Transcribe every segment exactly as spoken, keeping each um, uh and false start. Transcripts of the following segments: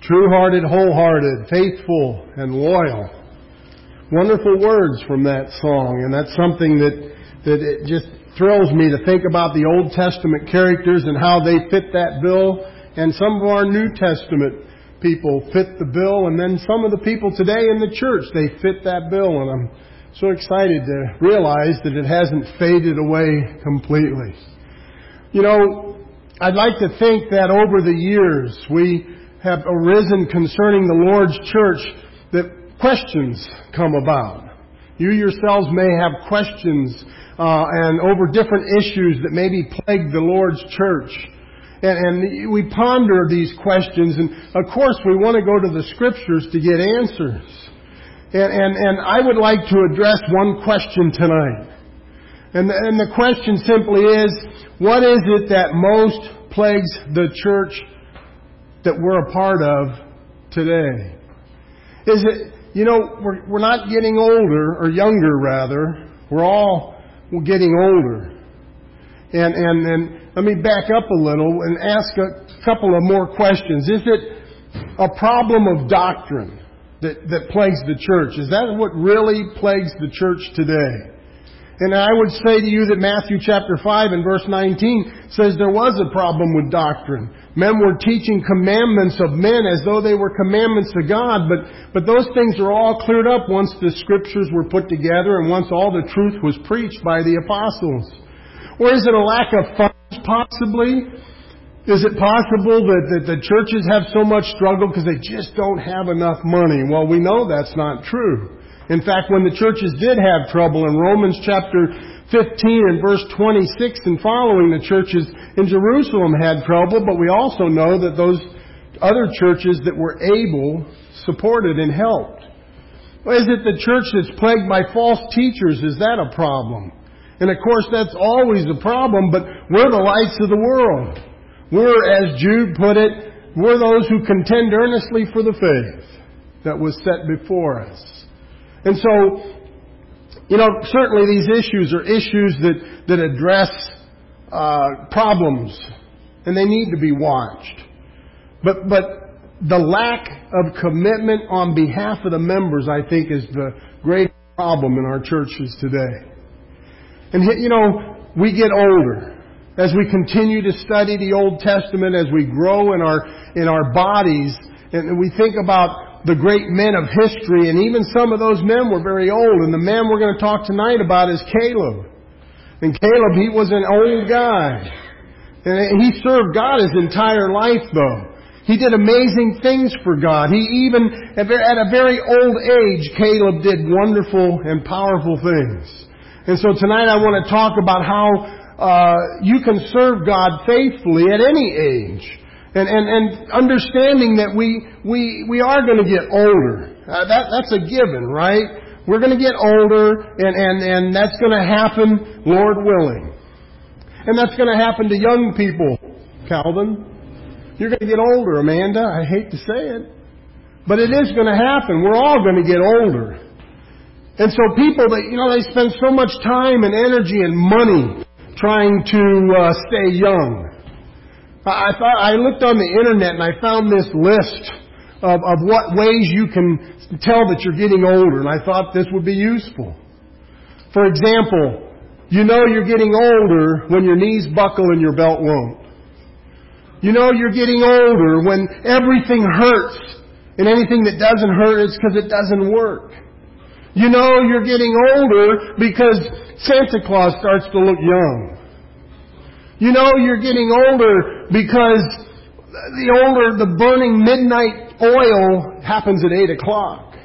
True-hearted, wholehearted, faithful, and loyal. Wonderful words from that song, and that's something that, that it just thrills me to think about the Old Testament characters and how they fit that bill, and some of our New Testament people fit the bill, and then some of the people today in the church, they fit that bill, and I'm so excited to realize that it hasn't faded away completely. You know, I'd like to think that over the years we have arisen concerning the Lord's church that questions come about. You yourselves may have questions uh, and over different issues that maybe plague the Lord's church. And, and we ponder these questions, and of course we want to go to the Scriptures to get answers. And, and, and I would like to address one question tonight. And the, and the question simply is, what is it that most plagues the church that we're a part of today? Is it, you know, we're, we're not getting older, or younger rather. We're all we're getting older. And, and, and let me back up a little and ask a couple of more questions. Is it a problem of doctrine that, that plagues the church? Is that what really plagues the church today? And I would say to you that Matthew chapter five and verse nineteen says there was a problem with doctrine. Men were teaching commandments of men as though they were commandments of God, but, but those things are all cleared up once the Scriptures were put together and once all the truth was preached by the apostles. Or is it a lack of funds, possibly? Is it possible that, that the churches have so much struggle because they just don't have enough money? Well, we know that's not true. In fact, when the churches did have trouble in Romans chapter fifteen and verse twenty-six and following, the churches in Jerusalem had trouble, but we also know that those other churches that were able supported and helped. Or is it the church that's plagued by false teachers? Is that a problem? And of course, that's always a problem, but we're the lights of the world. We're, as Jude put it, we're those who contend earnestly for the faith that was set before us. And so, you know, certainly these issues are issues that, that address uh, problems, and they need to be watched. But, but the lack of commitment on behalf of the members, I think, is the great problem in our churches today. And, you know, we get older. As we continue to study the Old Testament, as we grow in our, in our bodies, and we think about the great men of history, and even some of those men were very old. And the man we're going to talk tonight about is Caleb. And Caleb, he was an old guy. And he served God his entire life, though. He did amazing things for God. He even, at a very old age, Caleb did wonderful and powerful things. And so tonight I want to talk about how uh, you can serve God faithfully at any age. And, and, and understanding that we, we, we are going to get older. Uh, that, that's a given, right? We're going to get older, and, and, and that's going to happen, Lord willing. And that's going to happen to young people, Calvin. You're going to get older, Amanda. I hate to say it. But it is going to happen. We're all going to get older. And so people, that you know, they spend so much time and energy and money trying to uh, stay young. I thought I looked on the internet and I found this list of, of what ways you can tell that you're getting older, and I thought this would be useful. For example, you know you're getting older when your knees buckle and your belt won't. You know you're getting older when everything hurts, and anything that doesn't hurt is because it doesn't work. You know you're getting older because Santa Claus starts to look young. You know you're getting older because the older, the burning midnight oil happens at eight o'clock.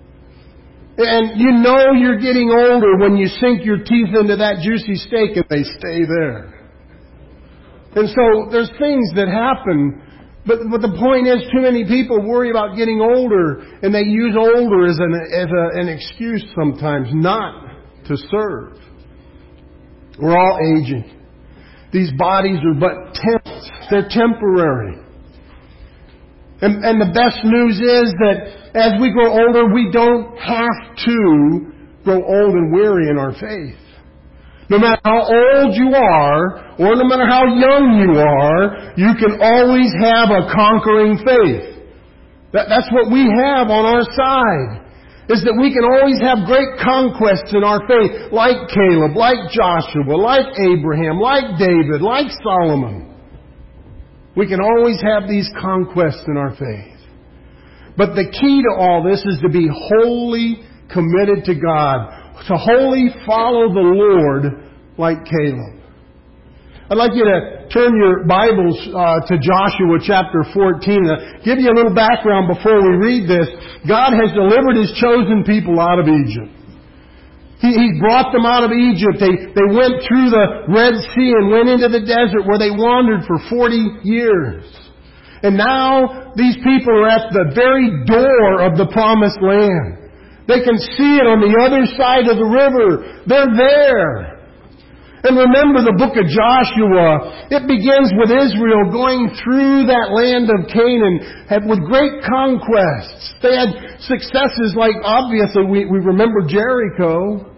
And you know you're getting older when you sink your teeth into that juicy steak and they stay there. And so there's things that happen, but, but the point is too many people worry about getting older, and they use older as an, as a, an excuse sometimes not to serve. We're all aging. These bodies are but temps. They're temporary. And, and the best news is that as we grow older, we don't have to grow old and weary in our faith. No matter how old you are, or no matter how young you are, you can always have a conquering faith. That, that's what we have on our side, is that we can always have great conquests in our faith, like Caleb, like Joshua, like Abraham, like David, like Solomon. We can always have these conquests in our faith. But the key to all this is to be wholly committed to God, to wholly follow the Lord like Caleb. I'd like you to turn your Bibles uh, to Joshua chapter fourteen. To give you a little background before we read this. God has delivered His chosen people out of Egypt. He, he brought them out of Egypt. They, they went through the Red Sea and went into the desert where they wandered for forty years. And now these people are at the very door of the Promised Land. They can see it on the other side of the river. They're there. And remember the book of Joshua. It begins with Israel going through that land of Canaan with great conquests. They had successes like, obviously, we, we remember Jericho.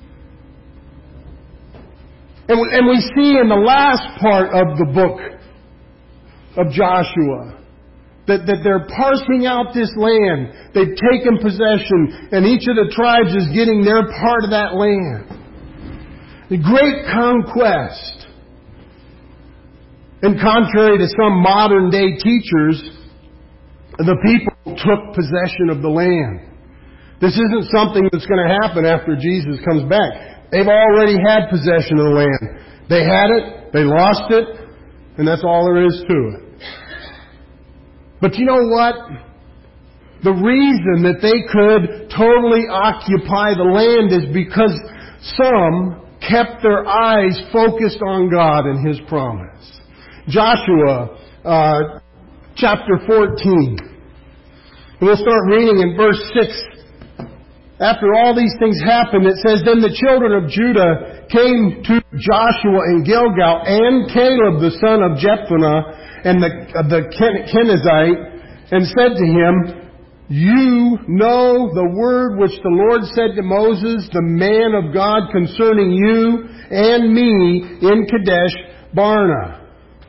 And we, and we see in the last part of the book of Joshua that, that they're parsing out this land. They've taken possession, and each of the tribes is getting their part of that land. The great conquest. And contrary to some modern day teachers, the people took possession of the land. This isn't something that's going to happen after Jesus comes back. They've already had possession of the land. They had it, they lost it, and that's all there is to it. But you know what? The reason that they could totally occupy the land is because some kept their eyes focused on God and His promise. Joshua uh, chapter fourteen. And we'll start reading in verse six. After all these things happened, it says, Then the children of Judah came to Joshua in Gilgal, and Caleb the son of Jephunneh, and the, uh, the Ken- Kenizzite, and said to him, You know the word which the Lord said to Moses, the man of God, concerning you and me in Kadesh Barnea.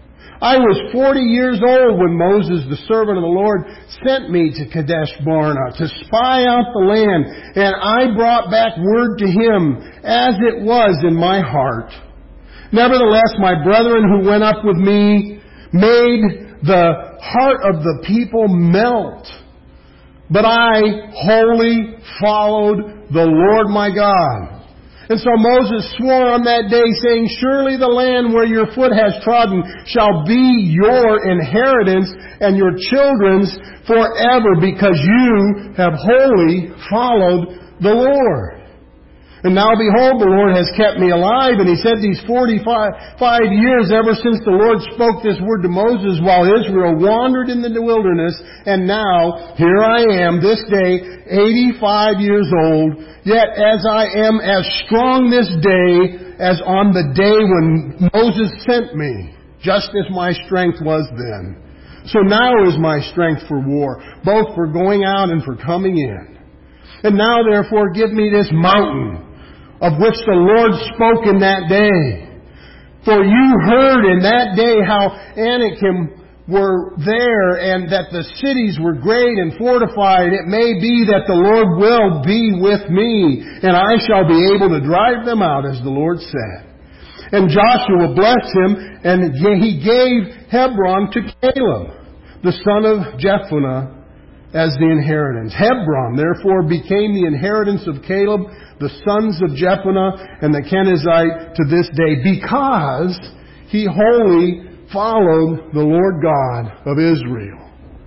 I was forty years old when Moses, the servant of the Lord, sent me to Kadesh Barnea to spy out the land, and I brought back word to him as it was in my heart. Nevertheless, my brethren who went up with me made the heart of the people melt. But I wholly followed the Lord my God. And so Moses swore on that day, saying, Surely the land where your foot has trodden shall be your inheritance and your children's forever, because you have wholly followed the Lord. And now behold, the Lord has kept me alive. And he said these forty-five five years ever since the Lord spoke this word to Moses while Israel wandered in the wilderness. And now, here I am this day, eighty-five years old. Yet as I am as strong this day as on the day when Moses sent me, just as my strength was then. So now is my strength for war, both for going out and for coming in. And now therefore give me this mountain, of which the Lord spoke in that day. For you heard in that day how Anakim were there, and that the cities were great and fortified. It may be that the Lord will be with me, and I shall be able to drive them out, as the Lord said. And Joshua blessed him, and he gave Hebron to Caleb, the son of Jephunneh, as the inheritance. Hebron, therefore, became the inheritance of Caleb, the sons of Jephunneh, and the Kenizzite to this day, because he wholly followed the Lord God of Israel.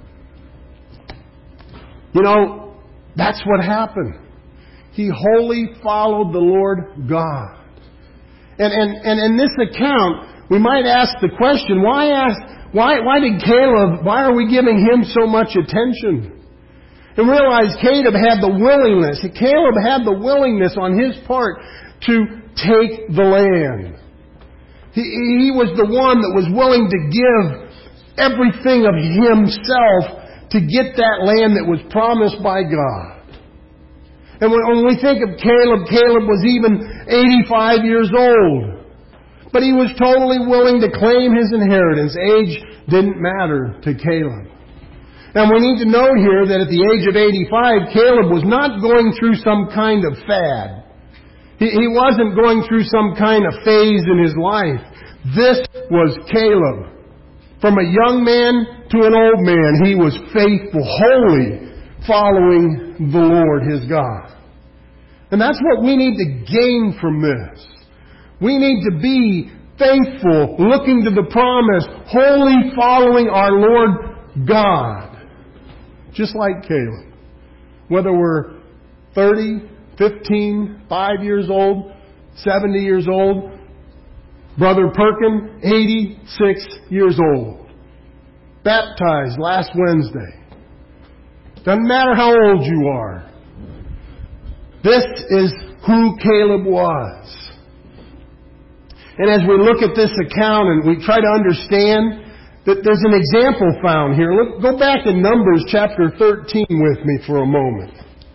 You know, that's what happened. He wholly followed the Lord God. And, and, and in this account, we might ask the question, why ask, why, why did Caleb, why are we giving him so much attention? And realize Caleb had the willingness, Caleb had the willingness on his part to take the land. He, he was the one that was willing to give everything of himself to get that land that was promised by God. And when, when we think of Caleb, Caleb was even eighty-five years old. But he was totally willing to claim his inheritance. Age didn't matter to Caleb. And we need to note here that at the age of eighty-five, Caleb was not going through some kind of fad. He, he wasn't going through some kind of phase in his life. This was Caleb. From a young man to an old man, he was faithful, wholly following the Lord his God. And that's what we need to gain from this. We need to be faithful, looking to the promise, wholly following our Lord God. Just like Caleb. Whether we're thirty, fifteen, five years old, seventy years old, Brother Perkin, eighty-six years old. Baptized last Wednesday. Doesn't matter how old you are. This is who Caleb was. And as we look at this account and we try to understand that there's an example found here. Look, go back in Numbers chapter thirteen with me for a moment.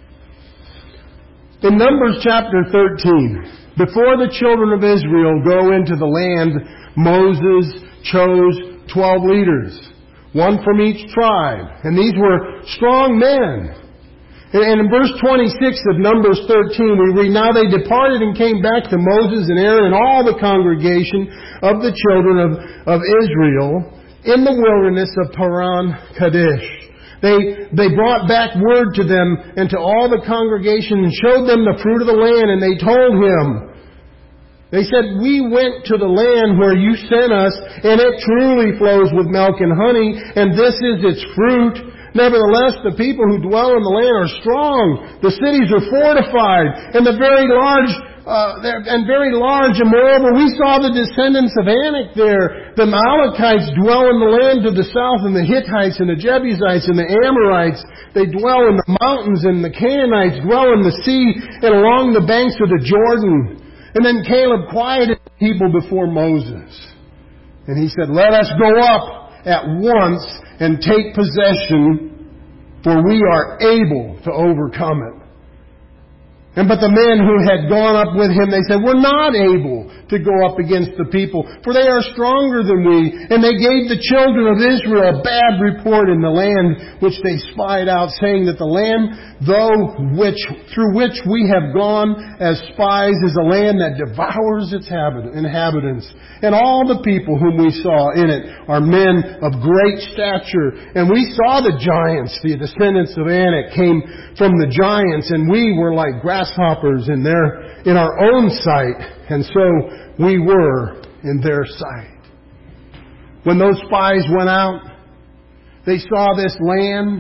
In Numbers chapter thirteen, before the children of Israel go into the land, Moses chose twelve leaders, one from each tribe. And these were strong men. And in verse twenty-six of Numbers thirteen, we read, "Now they departed and came back to Moses and Aaron and all the congregation of the children of, of Israel in the wilderness of Paran Kadesh. They, they brought back word to them and to all the congregation and showed them the fruit of the land, and they told him," they said, "We went to the land where you sent us, and it truly flows with milk and honey, and this is its fruit. Nevertheless, the people who dwell in the land are strong. The cities are fortified, and the very large, uh, and very large. And moreover, we saw the descendants of Anak there. The Amalekites dwell in the land to the south, and the Hittites, and the Jebusites, and the Amorites. They dwell in the mountains, and the Canaanites dwell in the sea, and along the banks of the Jordan." And then Caleb quieted the people before Moses. And he said, "Let us go up at once and take possession, for we are able to overcome it." And but the men who had gone up with him, they said, "We're not able to go up against the people, for they are stronger than we." And they gave the children of Israel a bad report in the land which they spied out, saying that the land, though which through which we have gone as spies, is a land that devours its inhabitants. And all the people whom we saw in it are men of great stature. And we saw the giants, the descendants of Anak came from the giants, and we were like grasshoppers in their in our own sight, and so we were in their sight. When those spies went out, they saw this land,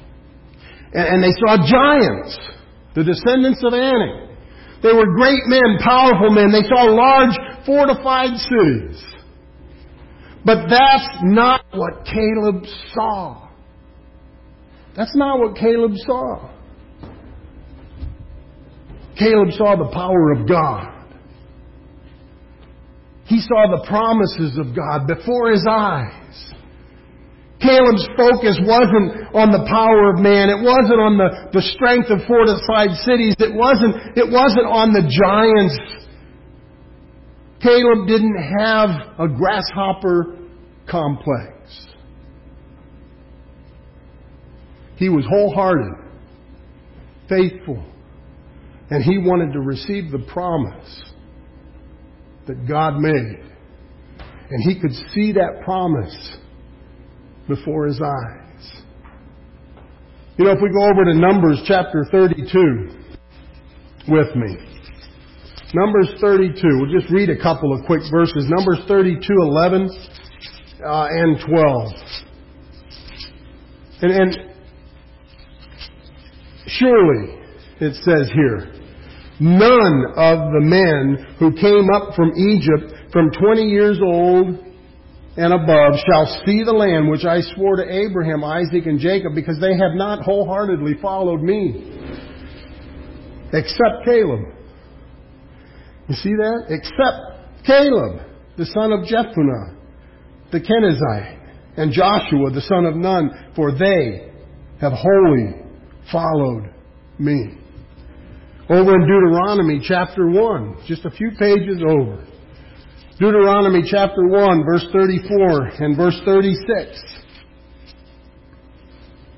and they saw giants, the descendants of Anak. They were great men, powerful men. They saw large fortified cities. But that's not what Caleb saw. That's not what Caleb saw. Caleb saw the power of God. He saw the promises of God before his eyes. Caleb's focus wasn't on the power of man. It wasn't on the, the strength of fortified cities. It wasn't, it wasn't on the giants. Caleb didn't have a grasshopper complex. He was wholehearted, faithful, and he wanted to receive the promise that God made. And he could see that promise before his eyes. You know, if we go over to Numbers chapter thirty-two with me. Numbers thirty-two. We'll just read a couple of quick verses. Numbers thirty-two, eleven uh, and twelve. And, and surely, it says here, none of the men who came up from Egypt from twenty years old and above shall see the land which I swore to Abraham, Isaac, and Jacob, because they have not wholeheartedly followed me, except Caleb. You see that? Except Caleb, the son of Jephunneh, the Kenizzite, and Joshua, the son of Nun, for they have wholly followed me. Over in Deuteronomy chapter one, just a few pages over. Deuteronomy chapter one, verse thirty-four and verse thirty-six.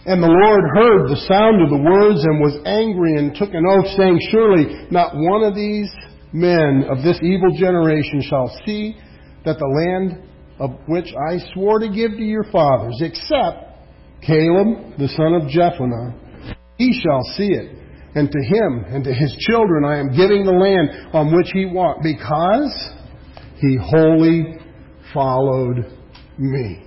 And the Lord heard the sound of the words and was angry and took an oath, saying, surely not one of these men of this evil generation shall see that the land of which I swore to give to your fathers, except Caleb, the son of Jephunneh, he shall see it. And to him and to his children I am giving the land on which he walked, because he wholly followed me.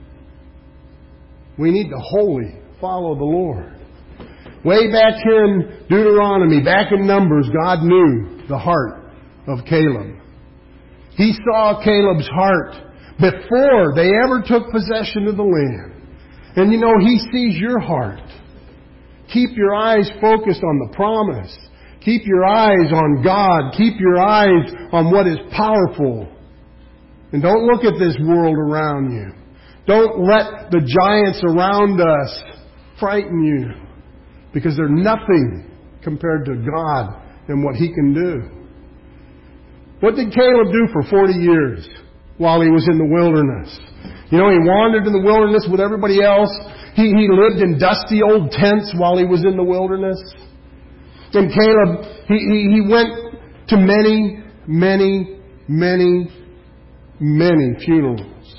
We need to wholly follow the Lord. Way back here in Deuteronomy, back in Numbers, God knew the heart of Caleb. He saw Caleb's heart before they ever took possession of the land. And you know, He sees your heart. Keep your eyes focused on the promise. Keep your eyes on God. Keep your eyes on what is powerful. And don't look at this world around you. Don't let the giants around us frighten you, because they're nothing compared to God and what He can do. What did Caleb do for forty years while he was in the wilderness? You know, he wandered in the wilderness with everybody else. He, he lived in dusty old tents while he was in the wilderness. And Caleb, he, he, he went to many, many, many, many funerals.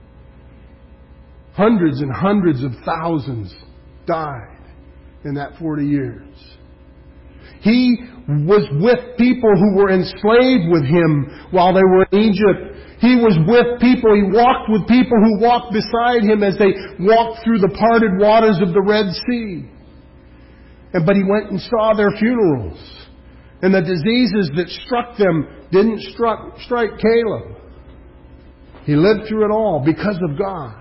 Hundreds and hundreds of thousands died in that forty years. He was with people who were enslaved with him while they were in Egypt. He was with people, he walked with people who walked beside him as they walked through the parted waters of the Red Sea. And, but he went and saw their funerals. And the diseases that struck them didn't struck, strike Caleb. He lived through it all because of God.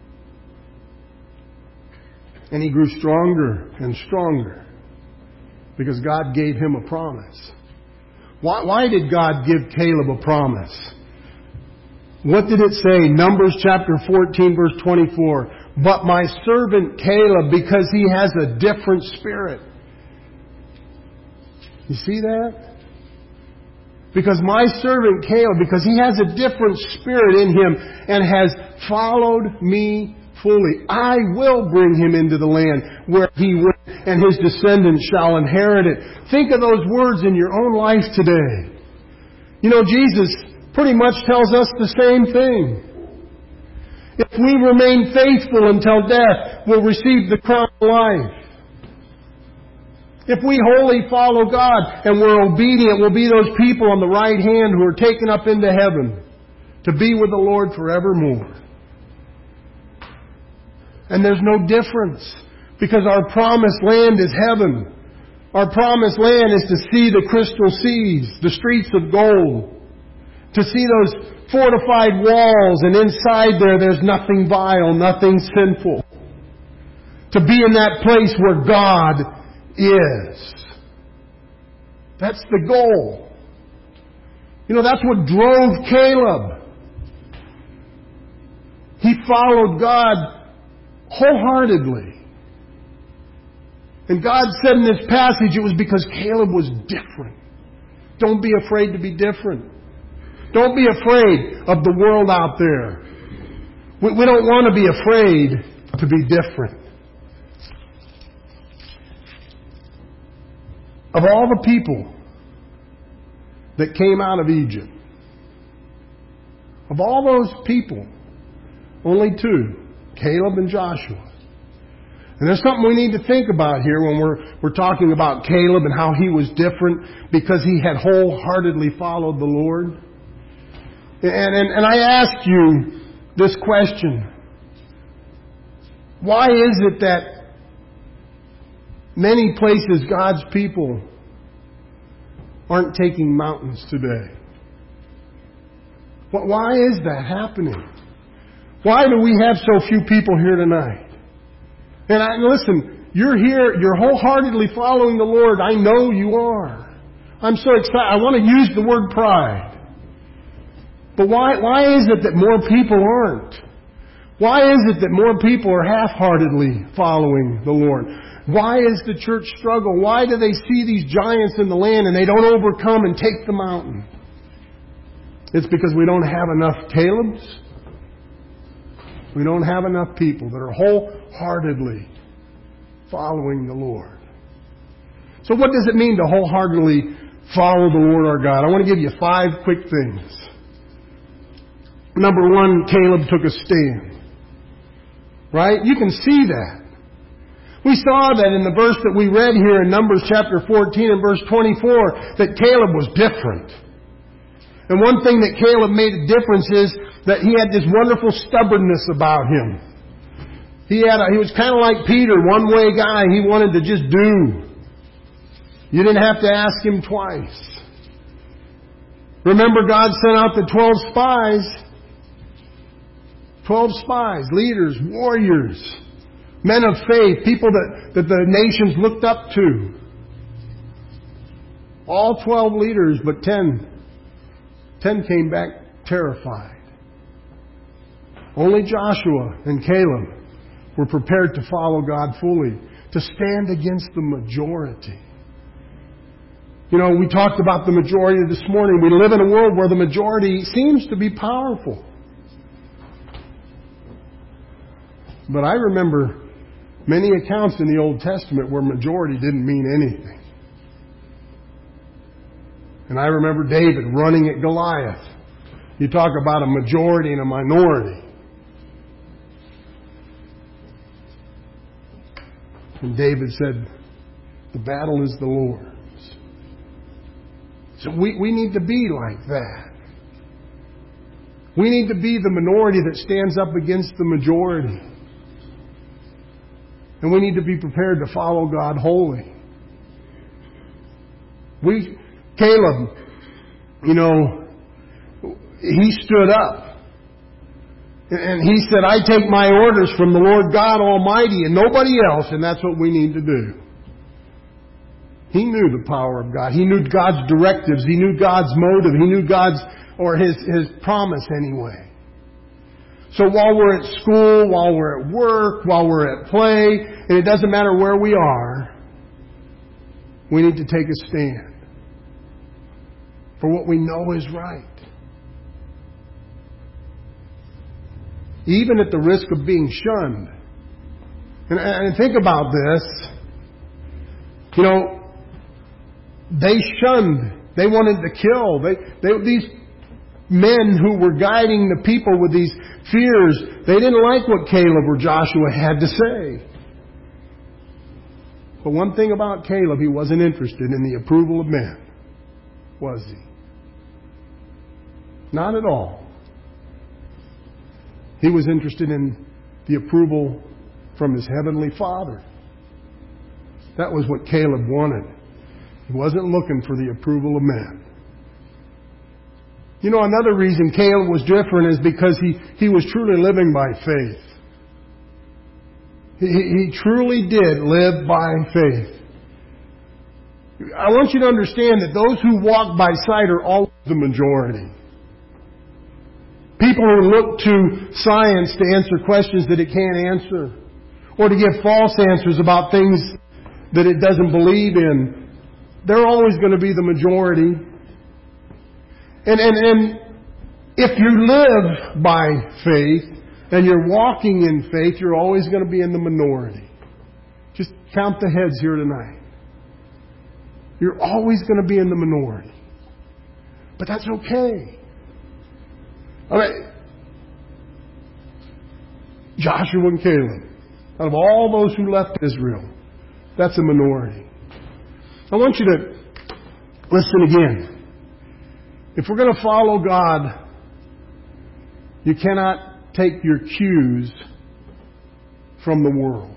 And he grew stronger and stronger because God gave him a promise. Why, why did God give Caleb a promise? What did it say? Numbers chapter fourteen, verse twenty-four. But my servant Caleb, because he has a different spirit. You see that? Because my servant Caleb, because he has a different spirit in him and has followed me fully, I will bring him into the land where he went, and his descendants shall inherit it. Think of those words in your own life today. You know, Jesus pretty much tells us the same thing. If we remain faithful until death, we'll receive the crown of life. If we wholly follow God and we're obedient, we'll be those people on the right hand who are taken up into heaven to be with the Lord forevermore. And there's no difference, because our promised land is heaven. Our promised land is to see the crystal seas, the streets of gold, to see those fortified walls, and inside there there's nothing vile, nothing sinful. To be in that place where God is. That's the goal. You know, that's what drove Caleb. He followed God wholeheartedly. And God said in this passage it was because Caleb was different. Don't be afraid to be different. Don't be afraid of the world out there. We, we don't want to be afraid to be different. Of all the people that came out of Egypt, of all those people, only two, Caleb and Joshua. And there's something we need to think about here when we're, we're talking about Caleb and how he was different because he had wholeheartedly followed the Lord. And, and, and I ask you this question. Why is it that many places God's people aren't taking mountains today? Why is that happening? Why do we have so few people here tonight? And I, listen, you're here, you're wholeheartedly following the Lord. I know you are. I'm so excited. I want to use the word pride. But why, why is it that more people aren't? Why is it that more people are half-heartedly following the Lord? Why is the church struggle? Why do they see these giants in the land and they don't overcome and take the mountain? It's because we don't have enough Calebs. We don't have enough people that are wholeheartedly following the Lord. So what does it mean to wholeheartedly follow the Lord our God? I want to give you five quick things. Number one, Caleb took a stand. Right? You can see that. We saw that in the verse that we read here in Numbers chapter fourteen and verse twenty-four, that Caleb was different. And one thing that Caleb made a difference is that he had this wonderful stubbornness about him. He had a, he was kind of like Peter, one way guy. He wanted to just do. You didn't have to ask him twice. Remember, God sent out the twelve spies. Twelve spies, leaders, warriors, men of faith, people that, that the nations looked up to. All twelve leaders, but ten. Ten came back terrified. Only Joshua and Caleb were prepared to follow God fully, to stand against the majority. You know, we talked about the majority this morning. We live in a world where the majority seems to be powerful. But I remember many accounts in the Old Testament where majority didn't mean anything. And I remember David running at Goliath. You talk about a majority and a minority. And David said, the battle is the Lord's. So we, we need to be like that. We need to be the minority that stands up against the majority. And we need to be prepared to follow God wholly. We, Caleb, you know, he stood up. And he said, I take my orders from the Lord God Almighty and nobody else, and that's what we need to do. He knew the power of God. He knew God's directives. He knew God's motive. He knew God's, or His, His promise anyway. So while we're at school, while we're at work, while we're at play, and it doesn't matter where we are, we need to take a stand for what we know is right. Even at the risk of being shunned. And, and think about this. You know, they shunned. They wanted to kill. They, they, these men who were guiding the people with these fears, they didn't like what Caleb or Joshua had to say. But one thing about Caleb, he wasn't interested in the approval of men, was he? Not at all. He was interested in the approval from his heavenly Father. That was what Caleb wanted. He wasn't looking for the approval of men. You know, another reason Caleb was different is because he, he was truly living by faith. He, he truly did live by faith. I want you to understand that those who walk by sight are always the majority. People who look to science to answer questions that it can't answer, or to give false answers about things that it doesn't believe in, they're always going to be the majority. And, and, and if you live by faith and you're walking in faith, you're always going to be in the minority. Just count the heads here tonight. You're always going to be in the minority. But that's okay. All right. Joshua and Caleb, out of all those who left Israel, that's a minority. I want you to listen again. If we're going to follow God, you cannot take your cues from the world.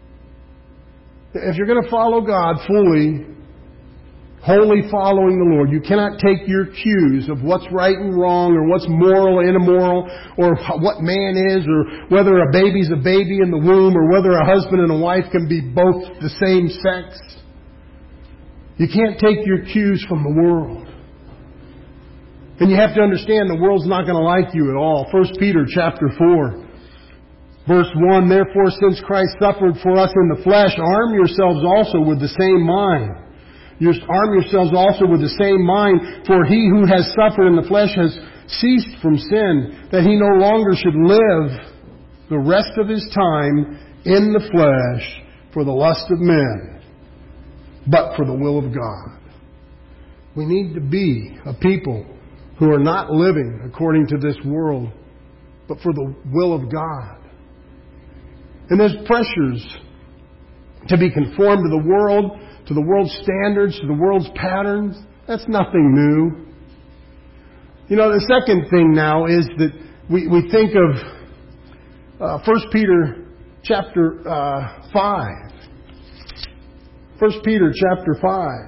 If you're going to follow God fully, wholly following the Lord, you cannot take your cues of what's right and wrong, or what's moral and immoral, or what man is, or whether a baby's a baby in the womb, or whether a husband and a wife can be both the same sex. You can't take your cues from the world. And you have to understand the world's not going to like you at all. First Peter chapter four, verse one, therefore, since Christ suffered for us in the flesh, arm yourselves also with the same mind. You arm yourselves also with the same mind, for he who has suffered in the flesh has ceased from sin, that he no longer should live the rest of his time in the flesh, for the lust of men, but for the will of God. We need to be a people who are not living according to this world, but for the will of God. And there's pressures to be conformed to the world, to the world's standards, to the world's patterns. That's nothing new. You know, the second thing now is that we, we think of uh, First Peter chapter uh, five. First Peter chapter five.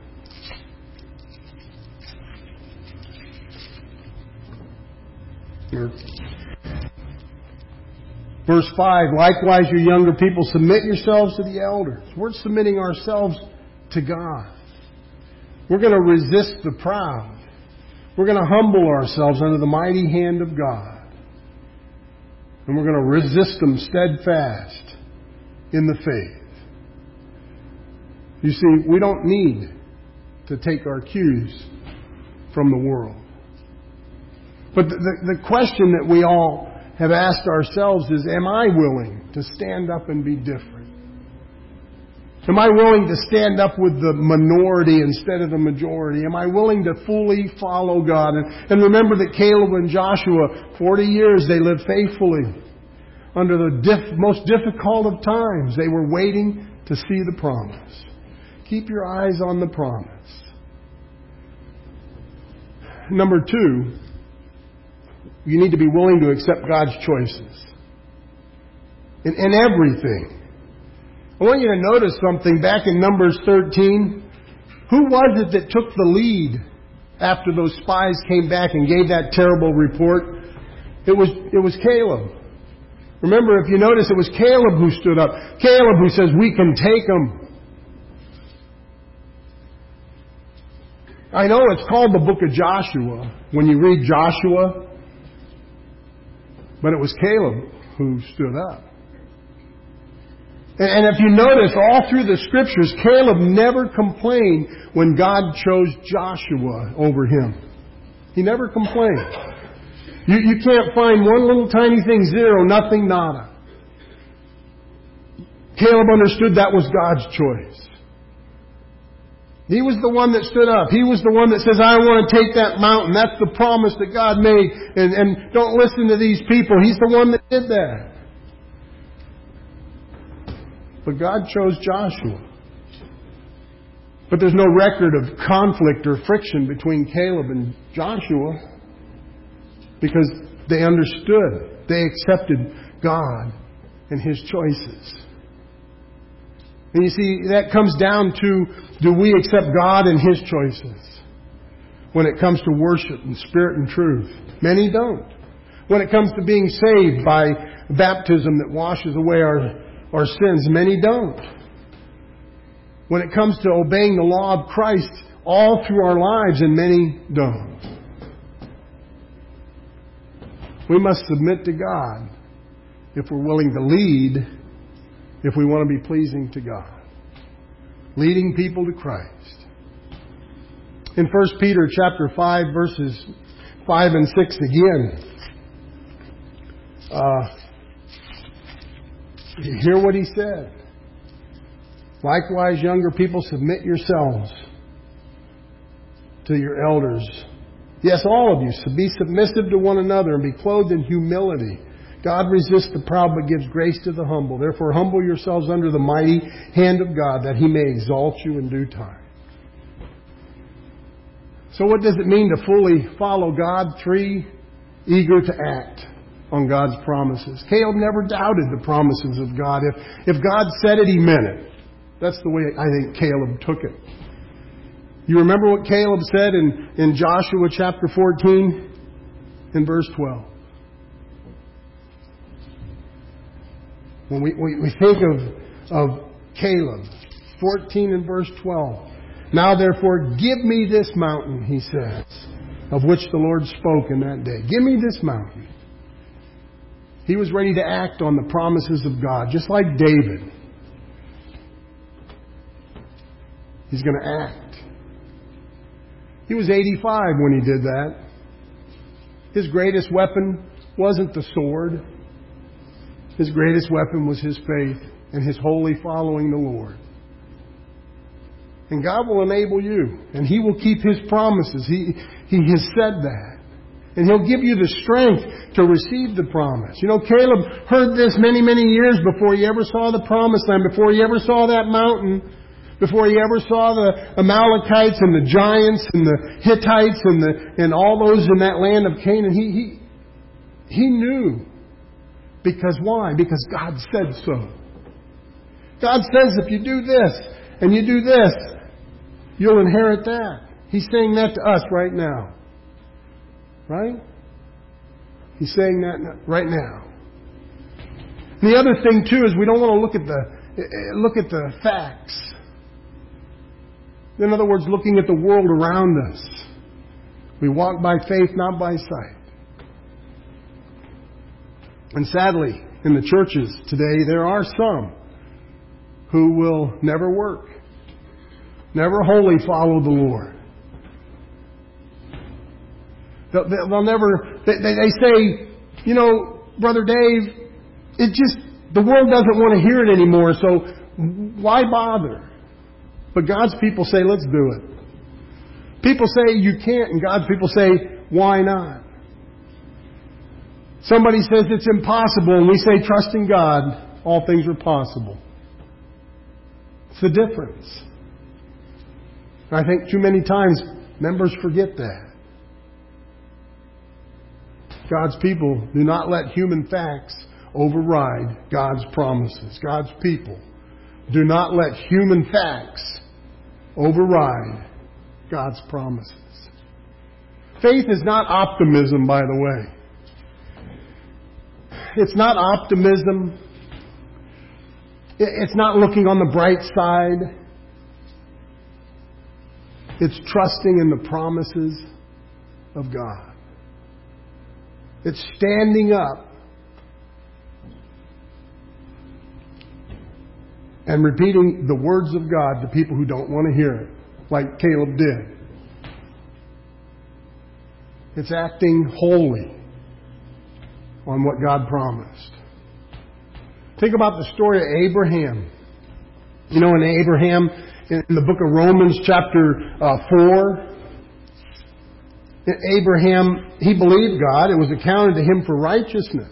Verse five, likewise, you younger people, submit yourselves to the elders. We're submitting ourselves to God. We're going to resist the proud. We're going to humble ourselves under the mighty hand of God. And we're going to resist them steadfast in the faith. You see, we don't need to take our cues from the world. But the, the, the question that we all have asked ourselves is, am I willing to stand up and be different? Am I willing to stand up with the minority instead of the majority? Am I willing to fully follow God? And, and remember that Caleb and Joshua, forty years they lived faithfully. Under the diff, most difficult of times, they were waiting to see the promise. Keep your eyes on the promise. Number two, you need to be willing to accept God's choices in, in everything. I want you to notice something back in Numbers thirteen. Who was it that took the lead after those spies came back and gave that terrible report? It was, it was Caleb. Remember, if you notice, it was Caleb who stood up. Caleb who says, we can take them. I know it's called the book of Joshua when you read Joshua, but it was Caleb who stood up. And if you notice, all through the Scriptures, Caleb never complained when God chose Joshua over him. He never complained. You, you can't find one little tiny thing, zero, nothing, nada. Caleb understood that was God's choice. He was the one that stood up. He was the one that says, I want to take that mountain. That's the promise that God made. And, and don't listen to these people. He's the one that did that. But God chose Joshua. But there's no record of conflict or friction between Caleb and Joshua because they understood. They accepted God and His choices. And you see, that comes down to, do we accept God and His choices when it comes to worship and spirit and truth? Many don't. When it comes to being saved by baptism that washes away our Our sins, many don't. When it comes to obeying the law of Christ all through our lives, and many don't. We must submit to God if we're willing to lead, if we want to be pleasing to God. Leading people to Christ. In First Peter chapter five, verses five and six again, uh, you hear what he said. Likewise, younger people, submit yourselves to your elders. Yes, all of you, be submissive to one another and be clothed in humility. God resists the proud but gives grace to the humble. Therefore, humble yourselves under the mighty hand of God that He may exalt you in due time. So what does it mean to fully follow God? Three, eager to act on God's promises. Caleb never doubted the promises of God. If, if God said it, He meant it. That's the way I think Caleb took it. You remember what Caleb said in, in Joshua chapter fourteen and verse twelve. When we, we, we think of, of Caleb, fourteen and verse twelve. Now therefore give me this mountain, he says, of which the Lord spoke in that day. Give me this mountain. He was ready to act on the promises of God, just like David. He's going to act. He was eighty-five when he did that. His greatest weapon wasn't the sword. His greatest weapon was his faith and his wholly following the Lord. And God will enable you. And He will keep His promises. He, he has said that. And He'll give you the strength to receive the promise. You know, Caleb heard this many, many years before he ever saw the promised land, before he ever saw that mountain, before he ever saw the Amalekites and the giants and the Hittites and the and all those in that land of Canaan. He he he knew. Because why? Because God said so. God says if you do this and you do this, you'll inherit that. He's saying that to us right now. Right? He's saying that right now. And the other thing too is we don't want to look at the look at the facts. In other words, looking at the world around us. We walk by faith, not by sight. And sadly, in the churches today, there are some who will never work, never wholly follow the Lord. They'll, they'll never, they, they say, you know, Brother Dave, it just, the world doesn't want to hear it anymore, so why bother? But God's people say, let's do it. People say you can't, and God's people say, why not? Somebody says it's impossible, and we say, trust in God, all things are possible. It's the difference. I think too many times members forget that. God's people do not let human facts override God's promises. God's people do not let human facts override God's promises. Faith is not optimism, by the way. It's not optimism. It's not looking on the bright side. It's trusting in the promises of God. It's standing up and repeating the words of God to people who don't want to hear it, like Caleb did. It's acting wholly on what God promised. Think about the story of Abraham. You know, in Abraham, in the book of Romans chapter uh, four, Abraham, he believed God. It was accounted to him for righteousness.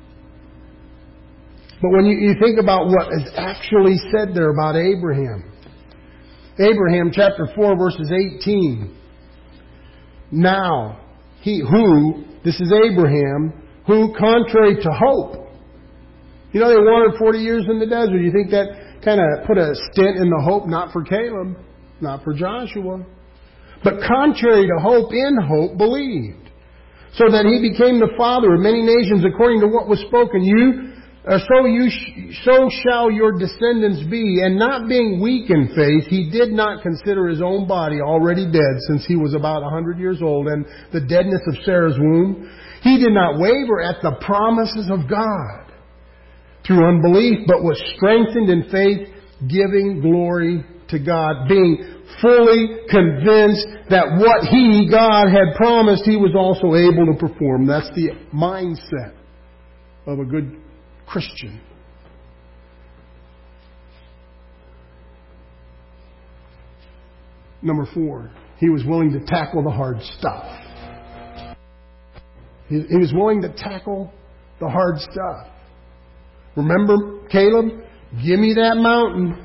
But when you, you think about what is actually said there about Abraham, Abraham chapter four verses eighteen. Now, he who, this is Abraham, who contrary to hope. You know, they wandered forty years in the desert. You think that kind of put a stint in the hope, not for Caleb, not for Joshua. But contrary to hope, in hope, believed. So that he became the father of many nations according to what was spoken. You, uh, so you, sh- so shall your descendants be. And not being weak in faith, he did not consider his own body already dead, since he was about a hundred years old, and the deadness of Sarah's womb. He did not waver at the promises of God through unbelief, but was strengthened in faith, giving glory to God, being fully convinced that what He, God, had promised, He was also able to perform. That's the mindset of a good Christian. Number four, he was willing to tackle the hard stuff. He, he was willing to tackle the hard stuff. Remember Caleb? Give me that mountain.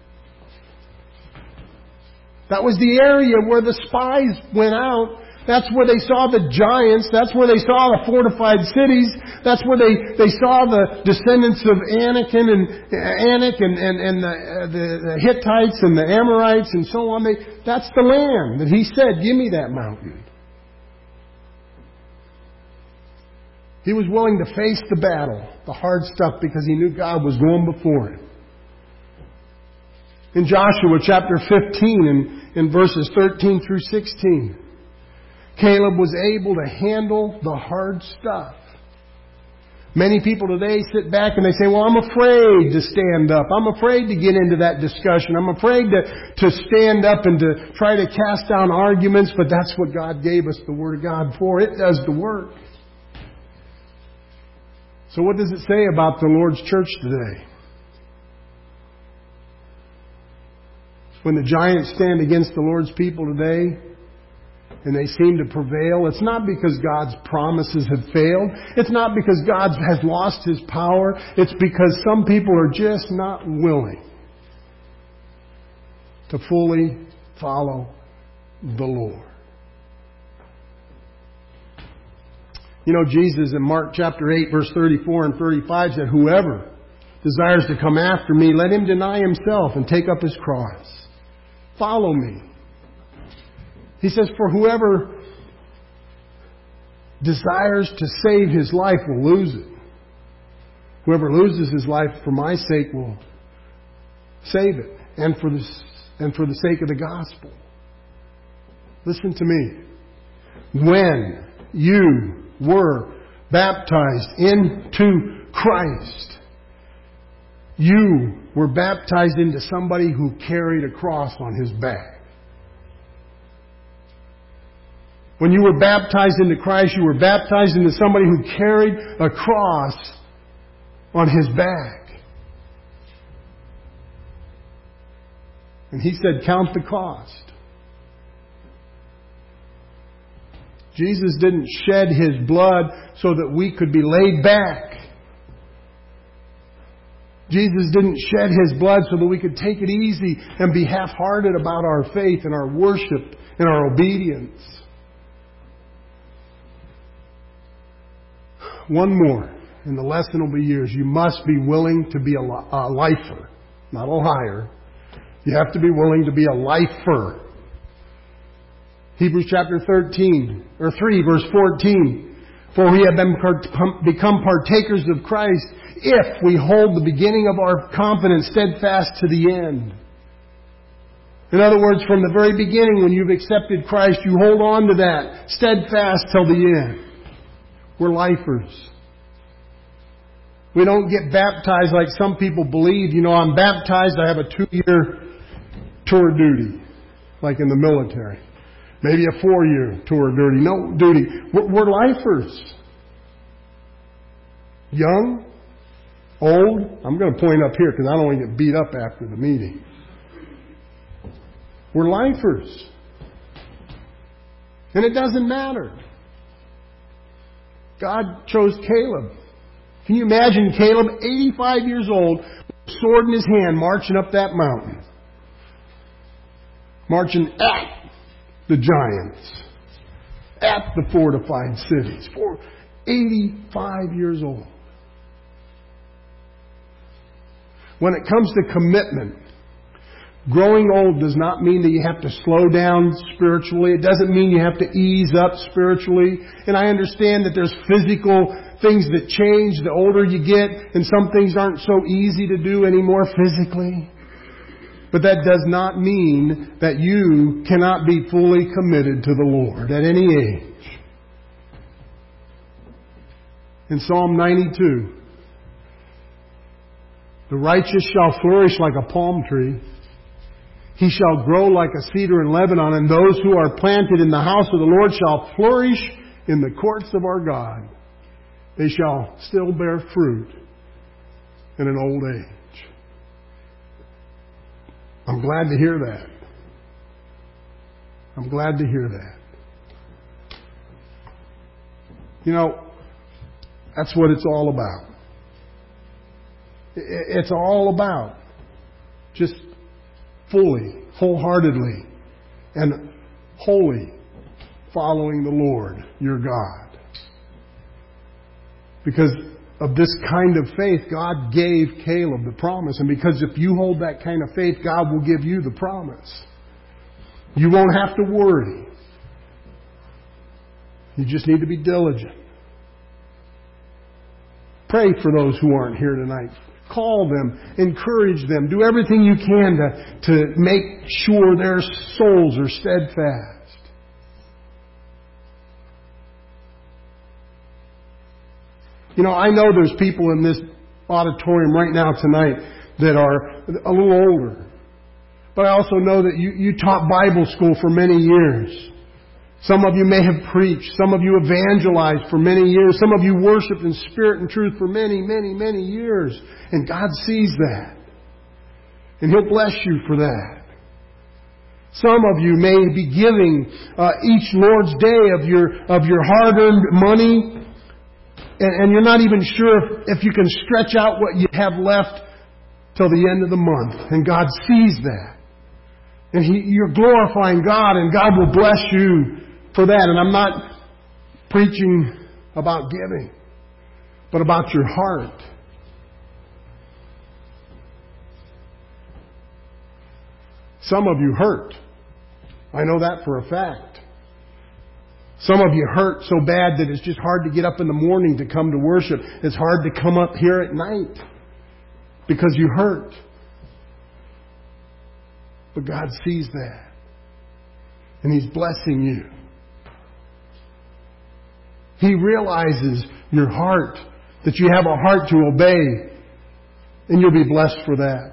That was the area where the spies went out. That's where they saw the giants. That's where they saw the fortified cities. That's where they, they saw the descendants of Anakin and Anak and, and, and the, the, the Hittites and the Amorites and so on. They, that's the land that he said, give me that mountain. He was willing to face the battle, the hard stuff, because he knew God was going before him. In Joshua chapter fifteen and in verses thirteen through sixteen, Caleb was able to handle the hard stuff. Many people today sit back and they say, well, I'm afraid to stand up. I'm afraid to get into that discussion. I'm afraid to, to stand up and to try to cast down arguments, but that's what God gave us the Word of God for. It does the work. So what does it say about the Lord's church today? When the giants stand against the Lord's people today, and they seem to prevail, it's not because God's promises have failed. It's not because God has lost His power. It's because some people are just not willing to fully follow the Lord. You know, Jesus in Mark chapter eight, verse thirty-four and thirty-five said, "Whoever desires to come after me, let him deny himself and take up his cross. Follow me." He says, "For whoever desires to save his life will lose it. Whoever loses his life for my sake will save it, and for this, and for the sake of the gospel." Listen to me. When you were baptized into Christ, you were baptized into somebody who carried a cross on his back. When you were baptized into Christ, you were baptized into somebody who carried a cross on his back. And He said, count the cost. Jesus didn't shed His blood so that we could be laid back. Jesus didn't shed His blood so that we could take it easy and be half-hearted about our faith and our worship and our obedience. One more, and the lesson will be yours. You must be willing to be a, li- a lifer, not a liar. You have to be willing to be a lifer. Hebrews chapter thirteen, or three, verse fourteen. "For we have been part- become partakers of Christ if we hold the beginning of our confidence steadfast to the end." In other words, from the very beginning when you've accepted Christ, you hold on to that steadfast till the end. We're lifers. We don't get baptized like some people believe. You know, I'm baptized, I have a two-year tour duty, like in the military. Maybe a four-year tour duty. No duty. We're, we're lifers. Young, old. I'm going to point up here because I don't want to get beat up after the meeting. We're lifers. And it doesn't matter. God chose Caleb. Can you imagine Caleb, eighty-five years old, sword in his hand, marching up that mountain? Marching at the giants, at the fortified cities, for eighty-five years old. When it comes to commitment, growing old does not mean that you have to slow down spiritually. It doesn't mean you have to ease up spiritually. And I understand that there's physical things that change the older you get, and some things aren't so easy to do anymore physically. But that does not mean that you cannot be fully committed to the Lord at any age. In Psalm ninety-two, "The righteous shall flourish like a palm tree. He shall grow like a cedar in Lebanon, and those who are planted in the house of the Lord shall flourish in the courts of our God. They shall still bear fruit in an old age." I'm glad to hear that. I'm glad to hear that. You know, that's what it's all about. It's all about just fully, wholeheartedly, and wholly following the Lord, your God. Because of this kind of faith, God gave Caleb the promise. And because if you hold that kind of faith, God will give you the promise. You won't have to worry. You just need to be diligent. Pray for those who aren't here tonight. Call them, encourage them, do everything you can to, to make sure their souls are steadfast. You know, I know there's people in this auditorium right now tonight that are a little older. But I also know that you, you taught Bible school for many years. Some of you may have preached. Some of you evangelized for many years. Some of you worshiped in spirit and truth for many, many, many years. And God sees that. And He'll bless you for that. Some of you may be giving uh, each Lord's Day of your of your hard-earned money, and, and you're not even sure if, if you can stretch out what you have left till the end of the month. And God sees that. And he, you're glorifying God, and God will bless you for that. And I'm not preaching about giving, but about your heart. Some of you hurt. I know that for a fact. Some of you hurt so bad that it's just hard to get up in the morning to come to worship. It's hard to come up here at night because you hurt. But God sees that. And He's blessing you. He realizes your heart, that you have a heart to obey. And you'll be blessed for that.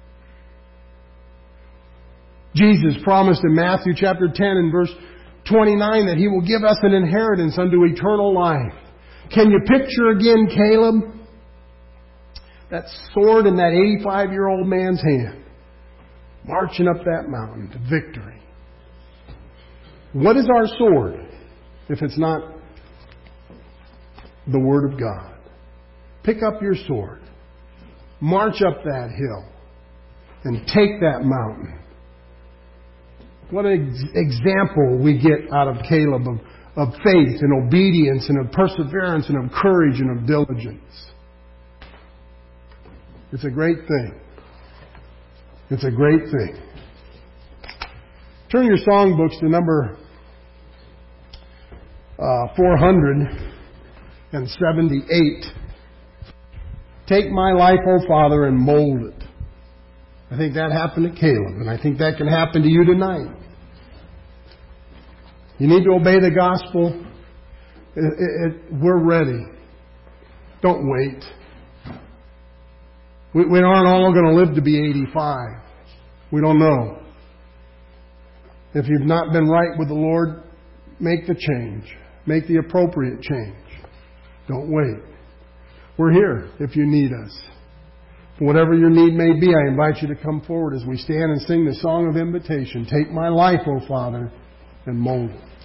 Jesus promised in Matthew chapter ten and verse twenty-nine that He will give us an inheritance unto eternal life. Can you picture again Caleb? That sword in that eighty-five-year-old man's hand, marching up that mountain to victory. What is our sword if it's not the Word of God? Pick up your sword, march up that hill, and take that mountain. What an ex- example we get out of Caleb of, of faith and obedience and of perseverance and of courage and of diligence. It's a great thing. It's a great thing. Turn your songbooks to number uh, four hundred seventy-eight. Take my life, O Father, and mold it. I think that happened to Caleb, and I think that can happen to you tonight. You need to obey the gospel. It, it, it, we're ready. Don't wait. We, we aren't all going to live to be eighty-five. We don't know. If you've not been right with the Lord, make the change. Make the appropriate change. Don't wait. We're here if you need us. Whatever your need may be, I invite you to come forward as we stand and sing the song of invitation. Take my life, O Father, and mold it.